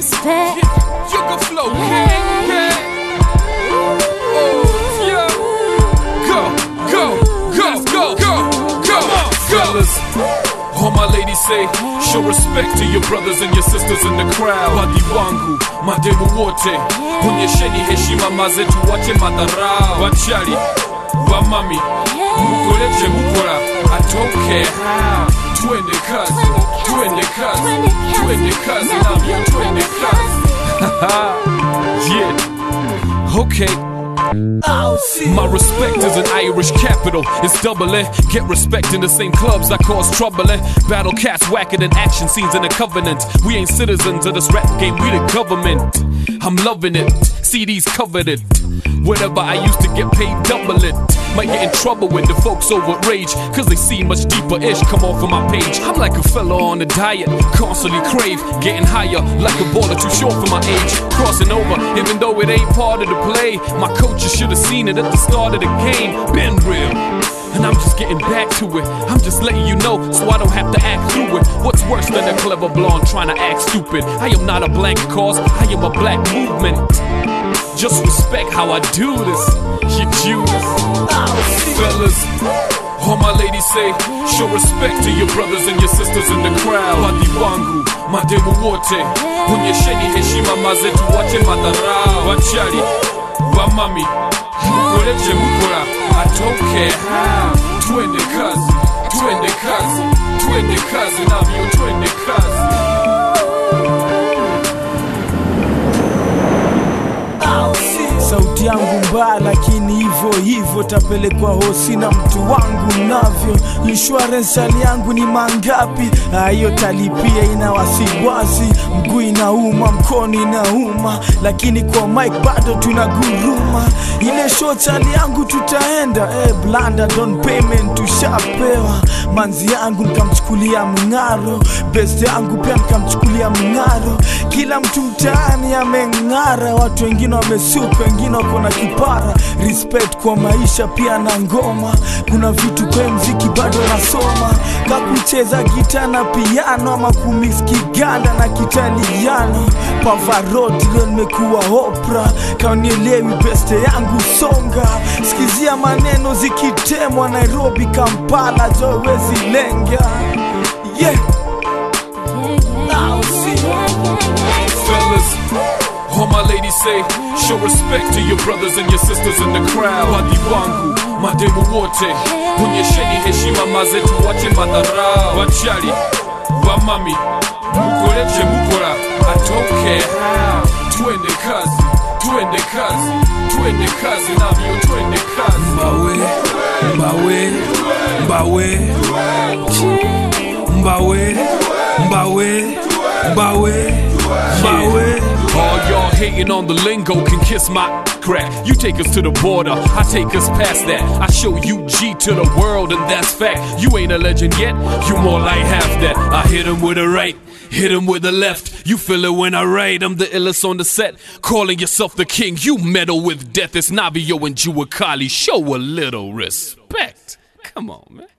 respect. Sugar Flow King, yeah. Oh, yeah. Go, fellas. All my ladies say, show respect to your brothers and your sisters in the crowd. Wadi wangu, mademu wote, onyesheni heshima mazetu, wache madharau. Wachali, wamami, mukoleche mukora, I don't care how. Twende kazi, twende kazi, twende kazi, I'm your twende kazi. Yeah, okay. My respect is an Irish capital, it's doubling. Get respect in the same clubs that cause trouble in. Battle cats whacking in action scenes in a covenant. We ain't citizens of this rap game, we the government. I'm loving it, CDs covered it. Whatever I used to get paid, double it. Might get in trouble when the folks overrage, cause they see much deeper ish come off of my page. I'm like a fella on a diet, constantly crave, getting higher, like a baller too short for my age. Crossing over, even though it ain't part of the play. My coaches should've seen it at the start of the game. Been real, and I'm just getting back to it. I'm just letting you know, so I don't have to act through it. What's worse than a clever blonde trying to act stupid? I am not a blank cause, I am a black movement. Just respect how I do this, you Judas. Fellas, all my ladies say, show respect to your brothers and your sisters in the crowd. Wadi wangu, mademu wote, onyesheni heshima mazetu, wache madharau. Wachali, wamami, mukoleche mukora, I don't care how. Twende kazi, twende kazi, twende kazi, I'm your twende kazi. Sauti yangu mbaya lakini hivyo tapelekwa hosi na mtu wangu navyo. Insurance hali yangu ni mangapi? Hiyo talipia ina wasiwasi. Mguu inauma, mkono inauma, lakini kwa mic bado tunaguruma. Ile show hali yangu tutaenda blanda don payment tushapewa. Manzi yangu nikamchukulia mngaro, best yangu pia nikamchukulia mngaro. Kila mtu mtaani ameng'ara, watu wengine wamesuka, wengine wako na kipara. Respect kwa maisha pia na ngoma. Kuna vitu kwa mziki bado nasoma, kakucheza gitaa na piano, ama kumix kiganda na kitaliano. Pavarotti leo nimekuwa opera, kaunielewi best yangu songa. Sikizia maneno zikitemwa Nairobi, Kampala, jowezi lenga. Yeah. Fellas, all my ladies say, show respect to your brothers and your sisters in the crowd. Wadi wangu, mademu wote, onyesheni heshima mazetu, wache madharau. Wachali, wamami, mukoleche mukora, I don't care how. Twende kazi, twende kazi, twende kazi, I'm your twende kazi. Mbawe, mbawe, mbawe, mbawe, mbawe, mbawe. All y'all hating on the lingo can kiss my crack. You take us to the border, I take us past that. I show you G to the world, and that's fact. You ain't a legend yet, you more like half that. I hit him with a right, hit him with a left. You feel it when I write, I'm the illest on the set. Calling yourself the king, you meddle with death. It's Navio and Juakali, show a little respect. Come on, man.